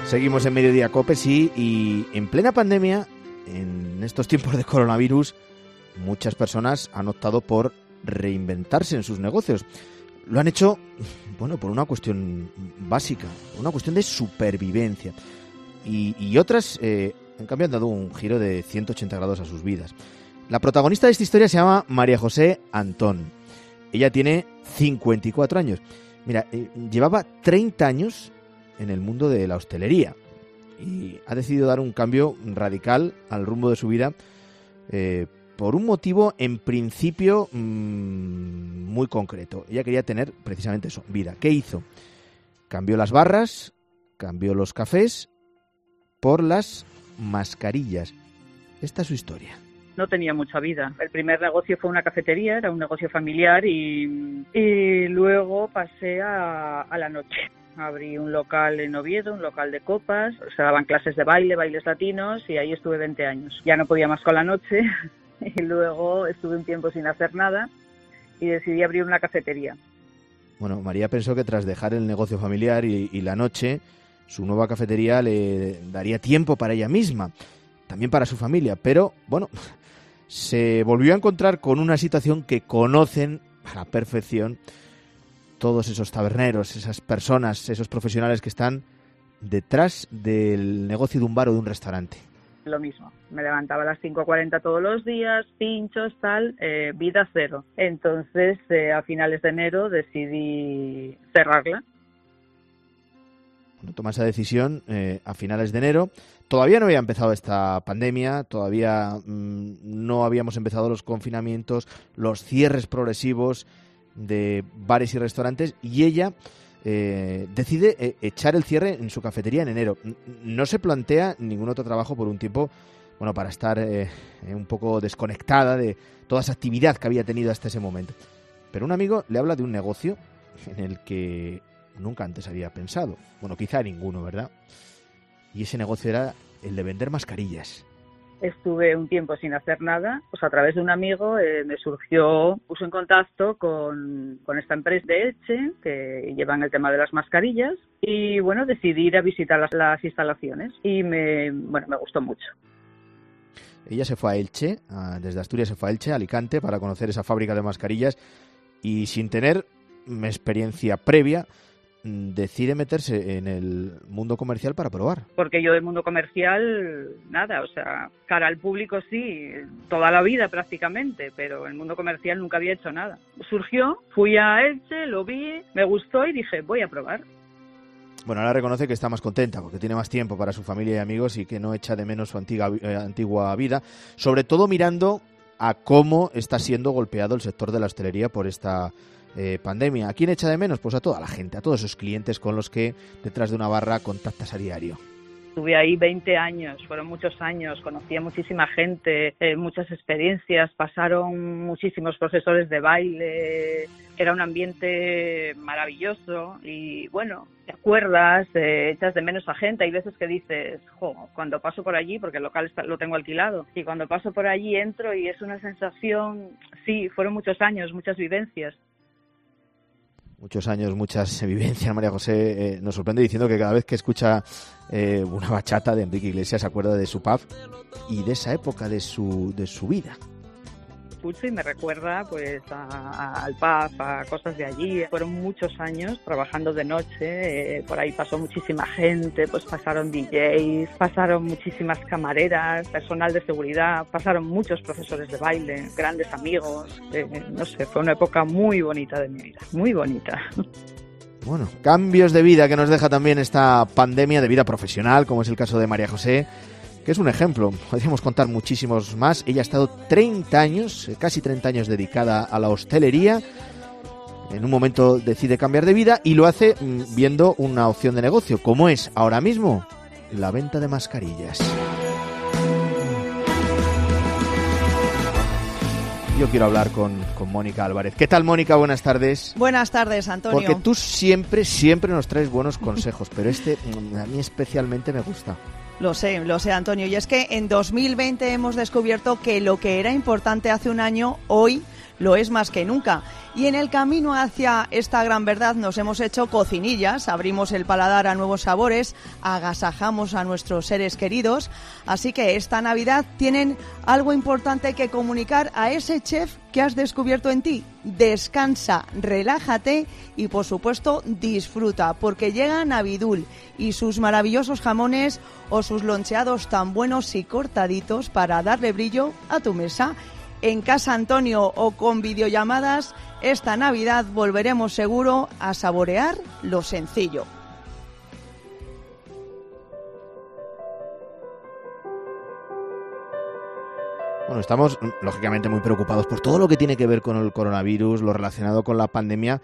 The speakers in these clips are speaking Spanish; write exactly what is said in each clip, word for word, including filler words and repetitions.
Seguimos en Mediodía Cope, sí, y en plena pandemia, en estos tiempos de coronavirus, muchas personas han optado por reinventarse en sus negocios. Lo han hecho, bueno, por una cuestión básica, una cuestión de supervivencia. Y, y otras, eh, en cambio, han dado un giro de ciento ochenta grados a sus vidas. La protagonista de esta historia se llama María José Antón. Ella tiene cincuenta y cuatro años. Mira, eh, llevaba treinta años en el mundo de la hostelería y ha decidido dar un cambio radical al rumbo de su vida eh, por un motivo en principio mmm, muy concreto. Ella quería tener precisamente eso, vida. ¿Qué hizo? Cambió las barras, cambió los cafés por las mascarillas. Esta es su historia. No tenía mucha vida. El primer negocio fue una cafetería, era un negocio familiar y, y luego pasé a, a la noche. Abrí un local en Oviedo, un local de copas, se daban clases de baile, bailes latinos y ahí estuve veinte años. Ya no podía más con la noche y luego estuve un tiempo sin hacer nada y decidí abrir una cafetería. Bueno, María pensó que tras dejar el negocio familiar y, y la noche, su nueva cafetería le daría tiempo para ella misma, también para su familia, pero bueno, se volvió a encontrar con una situación que conocen a la perfección todos esos taberneros, esas personas, esos profesionales que están detrás del negocio de un bar o de un restaurante. Lo mismo, me levantaba a las cinco cuarenta todos los días, pinchos, tal, eh, vida cero. Entonces, eh, a finales de enero decidí cerrarla. Bueno, toma esa decisión eh, a finales de enero. Todavía no había empezado esta pandemia, todavía mmm, no habíamos empezado los confinamientos, los cierres progresivos de bares y restaurantes, y ella eh, decide eh, echar el cierre en su cafetería en enero. No se plantea ningún otro trabajo por un tiempo, bueno, para estar eh, un poco desconectada de toda esa actividad que había tenido hasta ese momento. Pero un amigo le habla de un negocio en el que nunca antes había pensado. Bueno, quizá ninguno, ¿verdad? Y ese negocio era el de vender mascarillas. Estuve un tiempo sin hacer nada, pues a través de un amigo eh, me surgió, puso en contacto con, con esta empresa de Elche que llevan el tema de las mascarillas y bueno, decidí ir a visitar las, las instalaciones y me, bueno, me gustó mucho. Ella se fue a Elche, a, desde Asturias se fue a Elche, a Alicante, para conocer esa fábrica de mascarillas y sin tener experiencia previa, decide meterse en el mundo comercial para probar. Porque yo del mundo comercial, nada, o sea, cara al público sí, toda la vida prácticamente, pero el mundo comercial nunca había hecho nada. Surgió, fui a Elche, lo vi, me gustó y dije, voy a probar. Bueno, ahora reconoce que está más contenta porque tiene más tiempo para su familia y amigos y que no echa de menos su antigua, eh, antigua vida, sobre todo mirando a cómo está siendo golpeado el sector de la hostelería por esta Eh, pandemia. ¿A quién echa de menos? Pues a toda la gente, a todos esos clientes con los que detrás de una barra contactas a diario. Estuve ahí veinte años, fueron muchos años, conocí a muchísima gente, eh, muchas experiencias, pasaron muchísimos profesores de baile, era un ambiente maravilloso y bueno, te acuerdas, eh, echas de menos a gente, hay veces que dices, jo, cuando paso por allí, porque el local está, lo tengo alquilado, y cuando paso por allí entro y es una sensación, sí, fueron muchos años, muchas vivencias. Muchos años, muchas vivencias. María José eh, nos sorprende diciendo que cada vez que escucha eh, una bachata de Enrique Iglesias se acuerda de su pub y de esa época de su de su vida. Escucho y me recuerda pues a, a, al pub, a cosas de allí. Fueron muchos años trabajando de noche, eh, por ahí pasó muchísima gente, pues pasaron D Js, pasaron muchísimas camareras, personal de seguridad, pasaron muchos profesores de baile, grandes amigos, eh, no sé, fue una época muy bonita de mi vida, muy bonita. Bueno, cambios de vida que nos deja también esta pandemia de vida profesional, como es el caso de María José, que es un ejemplo. Podríamos contar muchísimos más. Ella ha estado treinta años, casi treinta años dedicada a la hostelería. En un momento decide cambiar de vida y lo hace viendo una opción de negocio, como es ahora mismo la venta de mascarillas. Yo quiero hablar con, con Mónica Álvarez. ¿Qué tal, Mónica? Buenas tardes. Buenas tardes, Antonio. Porque tú siempre, siempre nos traes buenos consejos, pero este a mí especialmente me gusta. Lo sé, lo sé, Antonio. Y es que en dos mil veinte hemos descubierto que lo que era importante hace un año, hoy lo es más que nunca. Y en el camino hacia esta gran verdad nos hemos hecho cocinillas, abrimos el paladar a nuevos sabores, agasajamos a nuestros seres queridos. Así que esta Navidad tienen algo importante que comunicar a ese chef que has descubierto en ti. Descansa, relájate y, por supuesto, disfruta, porque llega Navidul y sus maravillosos jamones o sus loncheados tan buenos y cortaditos para darle brillo a tu mesa. En Casa Antonio o con videollamadas, esta Navidad volveremos seguro a saborear lo sencillo. Bueno, estamos lógicamente muy preocupados por todo lo que tiene que ver con el coronavirus, lo relacionado con la pandemia,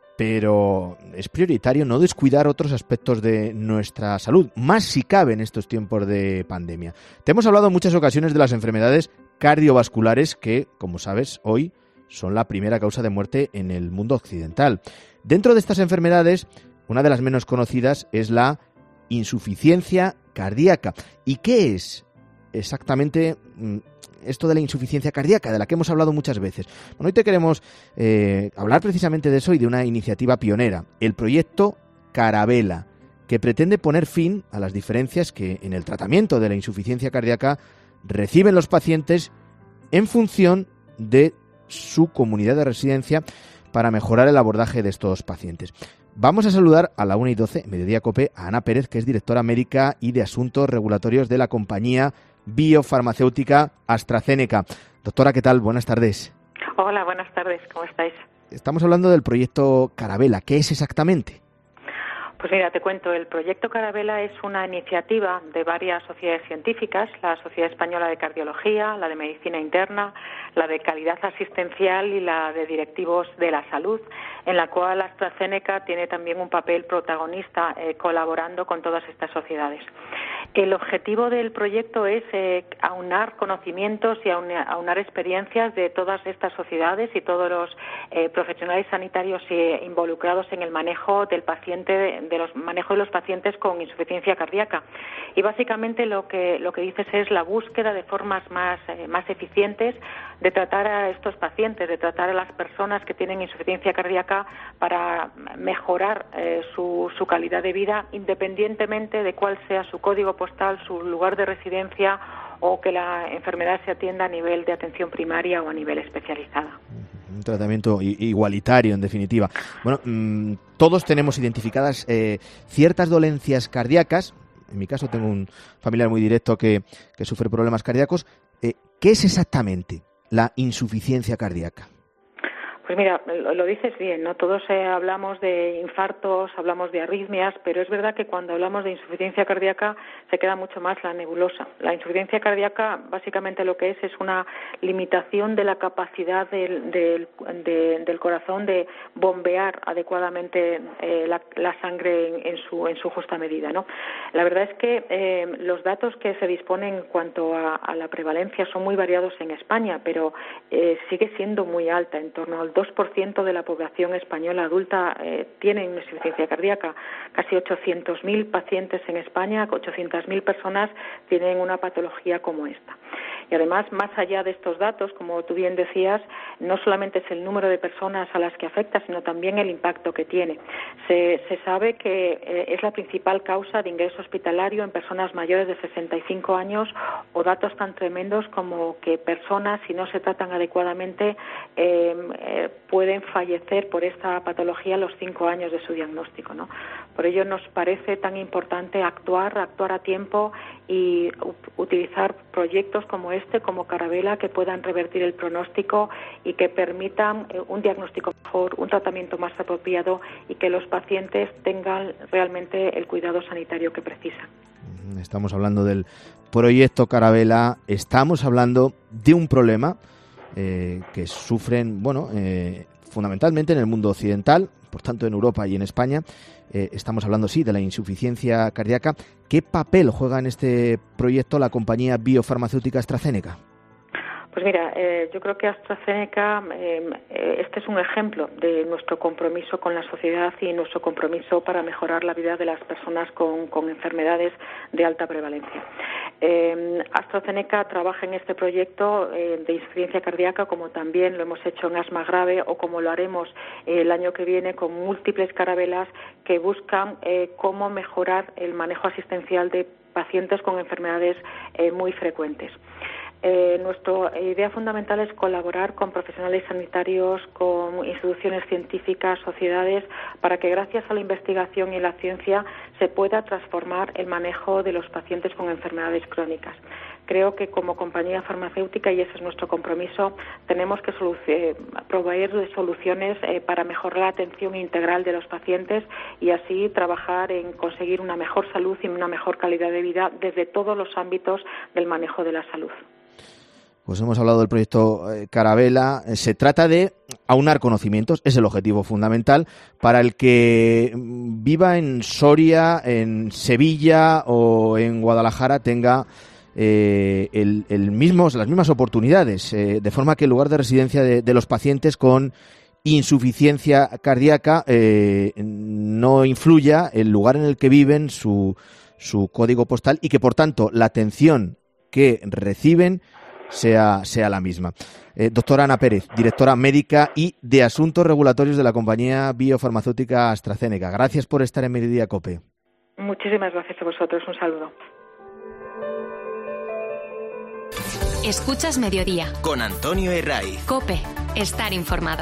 pero es prioritario no descuidar otros aspectos de nuestra salud, más si cabe en estos tiempos de pandemia. Te hemos hablado en muchas ocasiones de las enfermedades cardiovasculares que, como sabes, hoy son la primera causa de muerte en el mundo occidental. Dentro de estas enfermedades, una de las menos conocidas es la insuficiencia cardíaca. ¿Y qué es exactamente esto de la insuficiencia cardíaca, de la que hemos hablado muchas veces? Bueno, hoy te queremos eh, hablar precisamente de eso y de una iniciativa pionera, el proyecto Carabela, que pretende poner fin a las diferencias que en el tratamiento de la insuficiencia cardíaca reciben los pacientes en función de su comunidad de residencia para mejorar el abordaje de estos pacientes. Vamos a saludar a la una y doce, Mediodía Cope, a Ana Pérez, que es directora médica y de Asuntos Regulatorios de la compañía biofarmacéutica AstraZeneca. Doctora, ¿qué tal? Buenas tardes. Hola, buenas tardes. ¿Cómo estáis? Estamos hablando del proyecto Carabela. ¿Qué es exactamente? Pues mira, te cuento, el proyecto Carabela es una iniciativa de varias sociedades científicas, la Sociedad Española de Cardiología, la de Medicina Interna, la de Calidad Asistencial y la de Directivos de la Salud, en la cual AstraZeneca tiene también un papel protagonista eh, colaborando con todas estas sociedades. El objetivo del proyecto es eh, aunar conocimientos y aunar, aunar experiencias de todas estas sociedades y todos los eh, profesionales sanitarios eh, involucrados en el manejo del paciente, de, de los manejo de los pacientes con insuficiencia cardíaca. Y básicamente lo que lo que dices es la búsqueda de formas más eh, más eficientes de tratar a estos pacientes, de tratar a las personas que tienen insuficiencia cardíaca para mejorar eh, su, su calidad de vida, independientemente de cuál sea su código postal, su lugar de residencia o que la enfermedad se atienda a nivel de atención primaria o a nivel especializada. Un tratamiento igualitario, en definitiva. Bueno, mmm, todos tenemos identificadas eh, ciertas dolencias cardíacas. En mi caso tengo un familiar muy directo que, que sufre problemas cardíacos. Eh, ¿Qué es exactamente la insuficiencia cardíaca? Pues mira, lo dices bien, ¿no? Todos eh, hablamos de infartos, hablamos de arritmias, pero es verdad que cuando hablamos de insuficiencia cardíaca se queda mucho más la nebulosa. La insuficiencia cardíaca básicamente lo que es es una limitación de la capacidad del, del, de, del corazón de bombear adecuadamente eh, la, la sangre en, en, su, en su justa medida, ¿no? La verdad es que eh, los datos que se disponen en cuanto a, a la prevalencia son muy variados en España, pero eh, sigue siendo muy alta, en torno al dos por ciento de la población española adulta eh, tiene insuficiencia cardíaca. Casi ochocientos mil pacientes en España, ochocientas mil personas tienen una patología como esta. Y además, más allá de estos datos, como tú bien decías, no solamente es el número de personas a las que afecta, sino también el impacto que tiene. Se, se sabe que eh, es la principal causa de ingreso hospitalario en personas mayores de sesenta y cinco años, o datos tan tremendos como que personas, si no se tratan adecuadamente, eh, eh, pueden fallecer por esta patología a los cinco años de su diagnóstico, ¿no? Por ello nos parece tan importante actuar, actuar a tiempo y utilizar proyectos como este, como Carabela, que puedan revertir el pronóstico y que permitan un diagnóstico mejor, un tratamiento más apropiado y que los pacientes tengan realmente el cuidado sanitario que precisan. Estamos hablando del proyecto Carabela, estamos hablando de un problema eh, que sufren, bueno, eh, fundamentalmente en el mundo occidental, por tanto en Europa y en España. Eh, estamos hablando, sí, de la insuficiencia cardíaca. ¿Qué papel juega en este proyecto la compañía biofarmacéutica AstraZeneca? Pues mira, eh, yo creo que AstraZeneca, eh, este es un ejemplo de nuestro compromiso con la sociedad y nuestro compromiso para mejorar la vida de las personas con, con enfermedades de alta prevalencia. Eh, AstraZeneca trabaja en este proyecto eh, de insuficiencia cardíaca, como también lo hemos hecho en asma grave o como lo haremos eh, el año que viene con múltiples carabelas que buscan eh, cómo mejorar el manejo asistencial de pacientes con enfermedades eh, muy frecuentes. Eh, nuestra idea fundamental es colaborar con profesionales sanitarios, con instituciones científicas, sociedades, para que gracias a la investigación y la ciencia se pueda transformar el manejo de los pacientes con enfermedades crónicas. Creo que como compañía farmacéutica, y ese es nuestro compromiso, tenemos que soluc- proveer de soluciones eh, para mejorar la atención integral de los pacientes y así trabajar en conseguir una mejor salud y una mejor calidad de vida desde todos los ámbitos del manejo de la salud. Pues hemos hablado del proyecto eh, Carabela. Se trata de aunar conocimientos, es el objetivo fundamental, para el que viva en Soria, en Sevilla o en Guadalajara tenga eh, el, el mismos, las mismas oportunidades, eh, de forma que el lugar de residencia de, de los pacientes con insuficiencia cardíaca eh, no influya el lugar en el que viven, su, su código postal, y que por tanto la atención que reciben sea, sea la misma. Eh, doctora Ana Pérez, directora médica y de Asuntos Regulatorios de la compañía biofarmacéutica AstraZeneca. Gracias por estar en Mediodía COPE. Muchísimas gracias a vosotros. Un saludo. Escuchas Mediodía. Con Antonio Herraiz. COPE. Estar informado.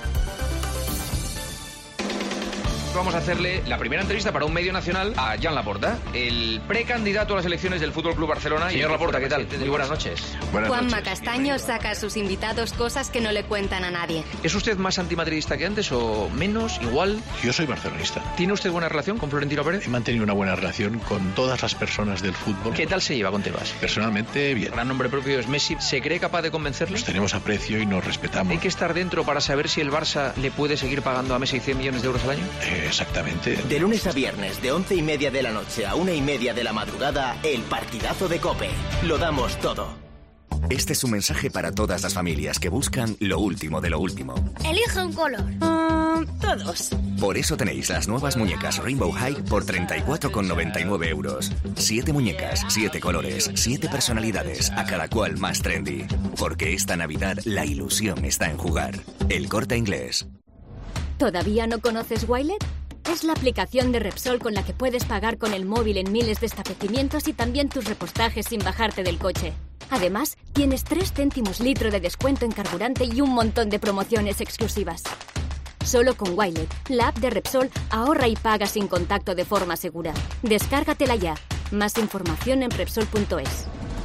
Vamos a hacerle la primera entrevista para un medio nacional a Joan Laporta, el precandidato a las elecciones del F C Barcelona. Señor Laporta, ¿qué tal? Muy buenas noches. Buenas Juanma noches. Castaño saca a sus invitados cosas que no le cuentan a nadie. ¿Es usted más antimadridista que antes o menos, igual? Yo soy barcelonista. ¿Tiene usted buena relación con Florentino Pérez? He mantenido una buena relación con todas las personas del fútbol. ¿Qué tal se lleva con Tebas? Personalmente, bien. El gran nombre propio es Messi. ¿Se cree capaz de convencerlo? Nos tenemos aprecio y nos respetamos. ¿Hay que estar dentro para saber si el Barça le puede seguir pagando a Messi cien millones de euros al año? Eh, exactamente. De lunes a viernes, de once y media de la noche a una y media de la madrugada, el partidazo de COPE. Lo damos todo. Este es un mensaje para todas las familias que buscan lo último de lo último. Elige un color. Uh, todos. Por eso tenéis las nuevas muñecas Rainbow High por treinta y cuatro con noventa y nueve euros. Siete muñecas, siete colores, siete personalidades, a cada cual más trendy. Porque esta Navidad la ilusión está en jugar. El Corte Inglés. ¿Todavía no conoces Wilet? Es la aplicación de Repsol con la que puedes pagar con el móvil en miles de establecimientos y también tus repostajes sin bajarte del coche. Además, tienes tres céntimos litro de descuento en carburante y un montón de promociones exclusivas. Solo con Wilet, la app de Repsol, ahorra y paga sin contacto de forma segura. Descárgatela ya. Más información en Repsol punto es.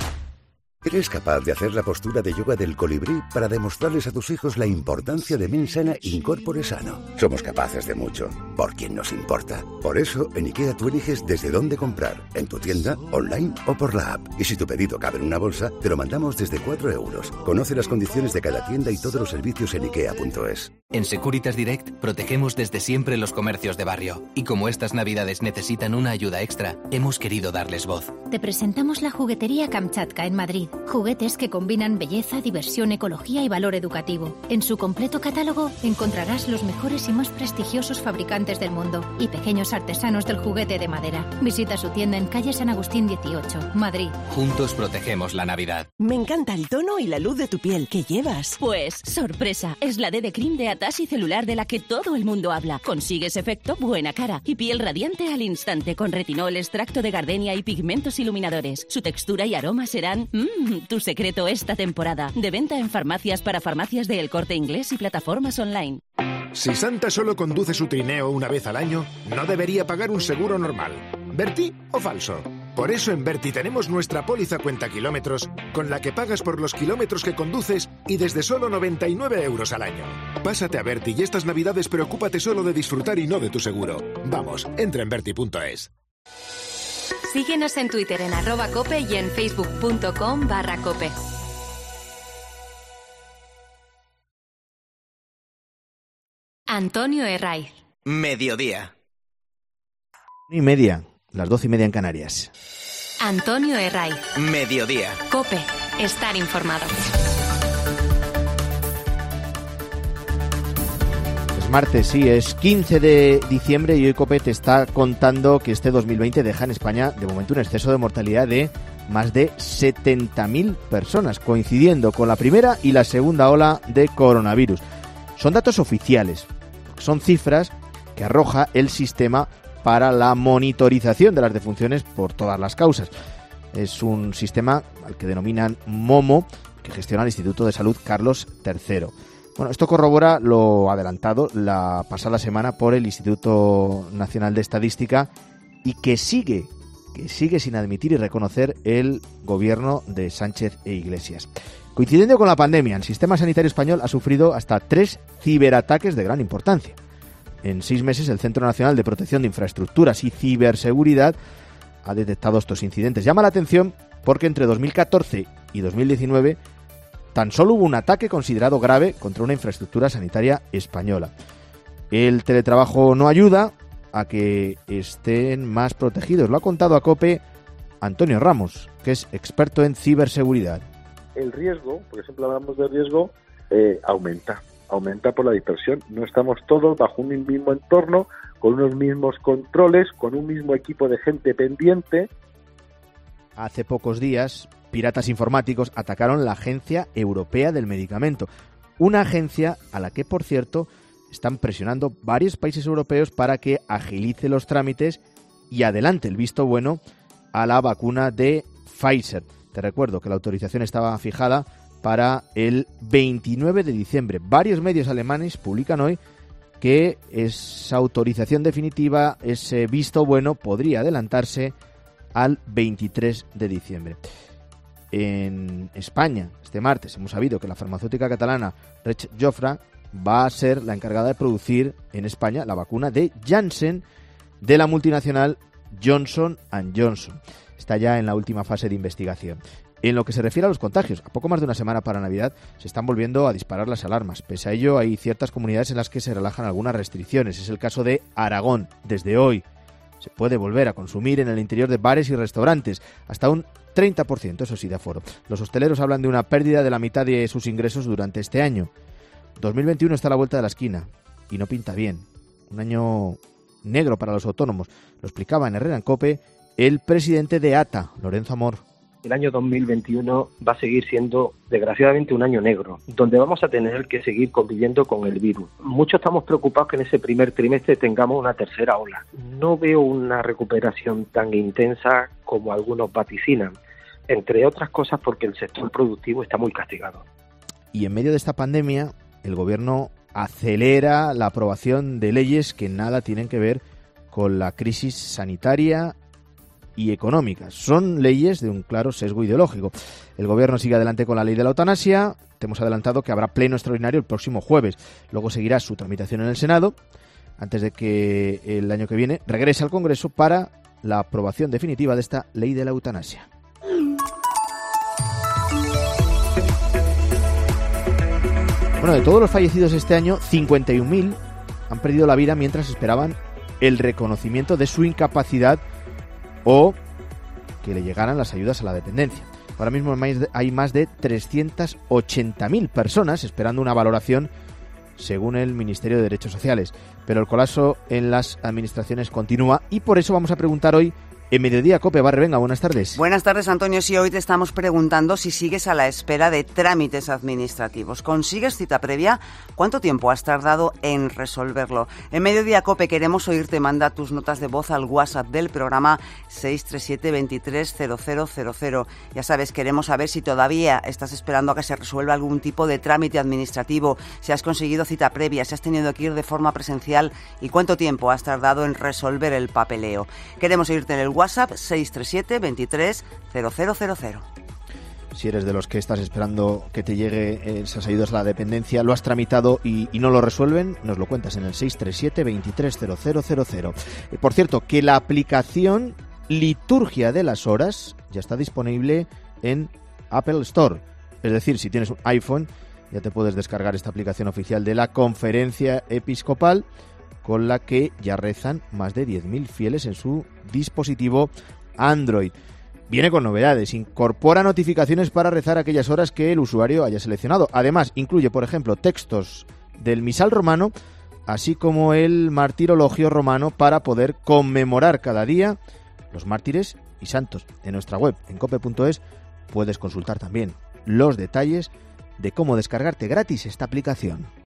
¿Eres capaz de hacer la postura de yoga del colibrí para demostrarles a tus hijos la importancia de Mensana Incorpore Sano? Somos capaces de mucho, por quien nos importa. Por eso, en IKEA tú eliges desde dónde comprar, en tu tienda, online o por la app. Y si tu pedido cabe en una bolsa, te lo mandamos desde cuatro euros. Conoce las condiciones de cada tienda y todos los servicios en IKEA punto es. En Securitas Direct protegemos desde siempre los comercios de barrio. Y como estas navidades necesitan una ayuda extra, hemos querido darles voz. Te presentamos la juguetería Kamchatka en Madrid. Juguetes que combinan belleza, diversión, ecología y valor educativo. En su completo catálogo encontrarás los mejores y más prestigiosos fabricantes del mundo y pequeños artesanos del juguete de madera. Visita su tienda en calle San Agustín dieciocho, Madrid. Juntos protegemos la Navidad. Me encanta el tono y la luz de tu piel. ¿Qué llevas? Pues, sorpresa, es la D de Cream de Atasi Celular de la que todo el mundo habla. Consigues efecto buena cara y piel radiante al instante con retinol, extracto de gardenia y pigmentos iluminadores. Su textura y aroma serán... Mmm, tu secreto esta temporada. De venta en farmacias para farmacias de El Corte Inglés y plataformas online. Si Santa solo conduce su trineo una vez al año, no debería pagar un seguro normal. ¿Berti o falso? Por eso en Berti tenemos nuestra póliza cuenta kilómetros, con la que pagas por los kilómetros que conduces y desde solo noventa y nueve euros al año. Pásate a Berti y estas navidades preocúpate solo de disfrutar y no de tu seguro. Vamos, entra en Berti punto es. Síguenos en Twitter en arroba cope y en facebook punto com barra cope. Antonio Herraiz. Mediodía. Y media, las doce y media en Canarias. Antonio Herraiz. Mediodía. COPE. Estar informado. Martes, sí, es quince de diciembre y hoy COPE te está contando que este dos mil veinte deja en España de momento un exceso de mortalidad de más de setenta mil personas, coincidiendo con la primera y la segunda ola de coronavirus. Son datos oficiales, son cifras que arroja el sistema para la monitorización de las defunciones por todas las causas. Es un sistema al que denominan MOMO, que gestiona el Instituto de Salud Carlos tercero. Bueno, esto corrobora lo adelantado la pasada semana por el Instituto Nacional de Estadística y que sigue, que sigue sin admitir y reconocer el gobierno de Sánchez e Iglesias. Coincidiendo con la pandemia, el sistema sanitario español ha sufrido hasta tres ciberataques de gran importancia. En seis meses, el Centro Nacional de Protección de Infraestructuras y Ciberseguridad ha detectado estos incidentes. Llama la atención porque entre dos mil catorce y dos mil diecinueve tan solo hubo un ataque considerado grave contra una infraestructura sanitaria española. El teletrabajo no ayuda a que estén más protegidos. Lo ha contado a COPE Antonio Ramos, que es experto en ciberseguridad. El riesgo, porque siempre hablamos de riesgo, eh, aumenta. Aumenta por la dispersión. No estamos todos bajo un mismo entorno, con unos mismos controles, con un mismo equipo de gente pendiente. Hace pocos días, piratas informáticos atacaron la Agencia Europea del Medicamento, una agencia a la que, por cierto, están presionando varios países europeos para que agilice los trámites y adelante el visto bueno a la vacuna de Pfizer. Te recuerdo que la autorización estaba fijada para el veintinueve de diciembre. Varios medios alemanes publican hoy que esa autorización definitiva, ese visto bueno, podría adelantarse al veintitrés de diciembre. En España, este martes, hemos sabido que la farmacéutica catalana Roche Jofra va a ser la encargada de producir en España la vacuna de Janssen de la multinacional Johnson and Johnson. Está ya en la última fase de investigación. En lo que se refiere a los contagios, a poco más de una semana para Navidad se están volviendo a disparar las alarmas. Pese a ello, hay ciertas comunidades en las que se relajan algunas restricciones. Es el caso de Aragón. Desde hoy se puede volver a consumir en el interior de bares y restaurantes, hasta un treinta por ciento, eso sí, de aforo. Los hosteleros hablan de una pérdida de la mitad de sus ingresos durante este año. dos mil veintiuno está a la vuelta de la esquina y no pinta bien. Un año negro para los autónomos. Lo explicaba en Herrera en COPE el presidente de A T A, Lorenzo Amor. El año dos mil veintiuno va a seguir siendo, desgraciadamente, un año negro, donde vamos a tener que seguir conviviendo con el virus. Muchos estamos preocupados que en ese primer trimestre tengamos una tercera ola. No veo una recuperación tan intensa como algunos vaticinan, entre otras cosas porque el sector productivo está muy castigado. Y en medio de esta pandemia, el gobierno acelera la aprobación de leyes que nada tienen que ver con la crisis sanitaria y económicas. Son leyes de un claro sesgo ideológico. El gobierno sigue adelante con la ley de la eutanasia. Te hemos adelantado que habrá pleno extraordinario el próximo jueves. Luego seguirá su tramitación en el Senado, antes de que el año que viene regrese al Congreso para la aprobación definitiva de esta ley de la eutanasia. Bueno, de todos los fallecidos este año, cincuenta y un mil han perdido la vida mientras esperaban el reconocimiento de su incapacidad o que le llegaran las ayudas a la dependencia. Ahora mismo hay más de trescientas ochenta mil personas esperando una valoración según el Ministerio de Derechos Sociales. Pero el colapso en las administraciones continúa y por eso vamos a preguntar hoy en Mediodía COPE. Barre, venga, buenas tardes. Buenas tardes, Antonio. Sí, hoy te estamos preguntando si sigues a la espera de trámites administrativos. ¿Consigues cita previa? ¿Cuánto tiempo has tardado en resolverlo? En Mediodía COPE queremos oírte. Manda tus notas de voz al WhatsApp del programa seis tres siete, veintitrés, cero cero cero cero. Ya sabes, queremos saber si todavía estás esperando a que se resuelva algún tipo de trámite administrativo, si has conseguido cita previa, si has tenido que ir de forma presencial y cuánto tiempo has tardado en resolver el papeleo. Queremos oírte en el WhatsApp seis tres siete, veintitrés, cero cero cero cero. Si eres de los que estás esperando que te llegue esas ayudas a la dependencia, lo has tramitado y, y no lo resuelven, nos lo cuentas en el seis tres siete, veintitrés, cero cero cero cero. Eh, por cierto, que la aplicación Liturgia de las Horas ya está disponible en Apple Store. Es decir, si tienes un iPhone, ya te puedes descargar esta aplicación oficial de la Conferencia Episcopal, con la que ya rezan más de diez mil fieles en su dispositivo Android. Viene con novedades, incorpora notificaciones para rezar aquellas horas que el usuario haya seleccionado. Además, incluye, por ejemplo, textos del misal romano así como el martirologio romano para poder conmemorar cada día los mártires y santos. En nuestra web, en cope punto es, puedes consultar también los detalles de cómo descargarte gratis esta aplicación.